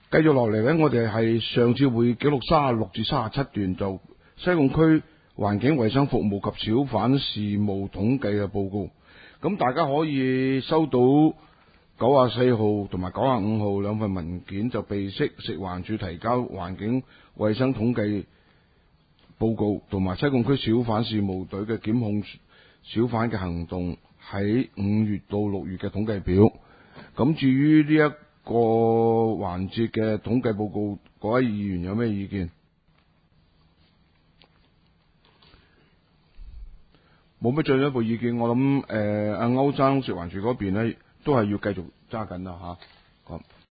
繼續落嚟咧，我哋係上次會記錄36至37段，就西貢區環境衛生服務及小販事務統計嘅報告。咁大家可以收到94號同埋95號兩份文件，就備悉食環署提交環境衛生統計報告同埋西貢區小販事務隊嘅檢控小販嘅行動喺5月到6月嘅統計表。咁至於呢一個環節嘅統計報告，各位議員有咩意見？冇乜進一步意見，我諗阿歐生食環署嗰邊咧都係要繼續揸緊啦嚇。